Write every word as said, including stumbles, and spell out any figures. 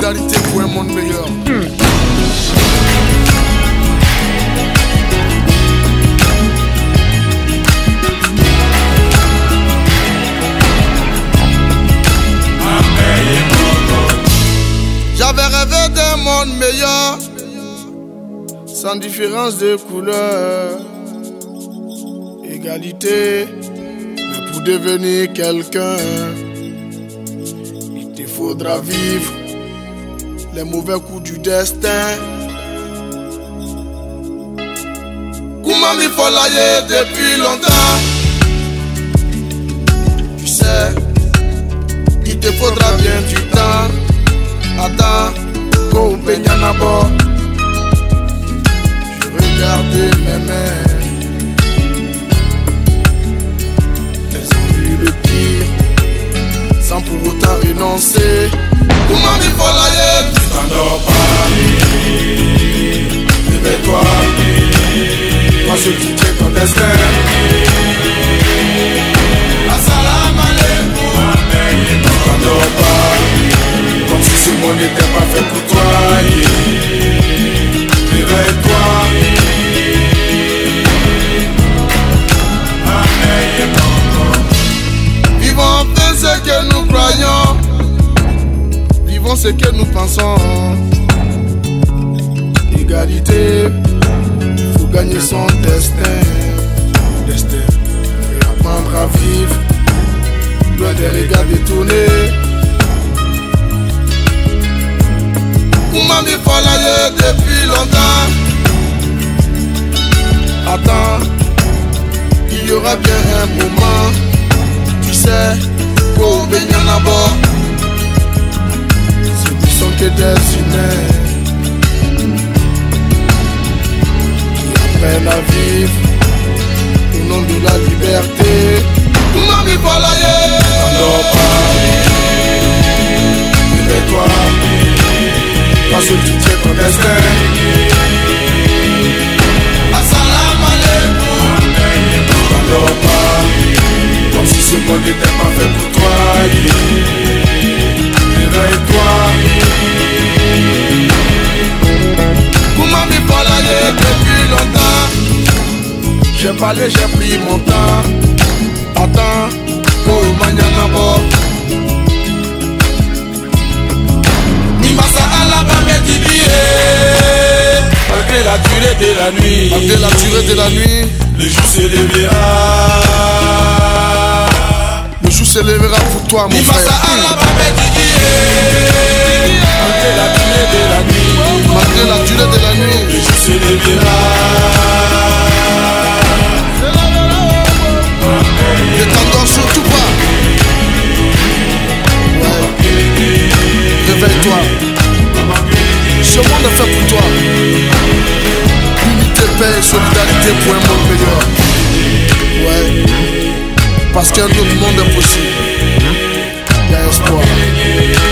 solidarité pour un monde meilleur. J'avais rêvé d'un monde meilleur, sans différence de couleur, égalité, mais pour devenir quelqu'un, il te faudra vivre les mauvais coups du destin. Comment il faut l'ailler depuis longtemps? Tu sais, il te faudra bien du temps. Attends, go Benyanabo. Je regardais mes mains, elles ont vu le pire, sans pour autant renoncer. Comment il faut l'aller? Tu t'endors pas, réveille-toi, toi seul tu tiens ton destin. Assalam alaikum, tu t'endors pas, comme si ce monde n'était pas fait pour toi. Réveille-toi. Vivons enfin ce que nous croyons, vivons ce que nous pensons. Égalité, il faut gagner son destin, destin, et apprendre à vivre loin des regards détournés. Comment il faut l'aller depuis longtemps? Attends, il y aura bien un moment. Tu sais, pour venir là-bas, ce ne sont que des humains qui apprennent à vivre au nom de la liberté. Comment il faut l'aller? N'endors pas, réveille-toi. Parce que tu tiens ton destin. Assalam alaikum. N'endors pas, comme si ce monde n'était pas fait pour toi. Réveille-toi. Comment il faut l'aller depuis longtemps? J'ai parlé, j'ai pris mon temps. Attends, oh Manyanabo. Malgré la durée de la nuit, malgré la durée de la nuit, le jour se lèvera. Le jour se lèvera pour toi, mon frère. Malgré la durée de la nuit, malgré la durée de la nuit, le jour se lèvera. Ne t'endors surtout pas. Ouais. Réveille-toi. Ce monde est fait pour toi. Unité, paix et solidarité pour un monde meilleur. Ouais. Parce qu'un autre monde est possible. Il y a espoir.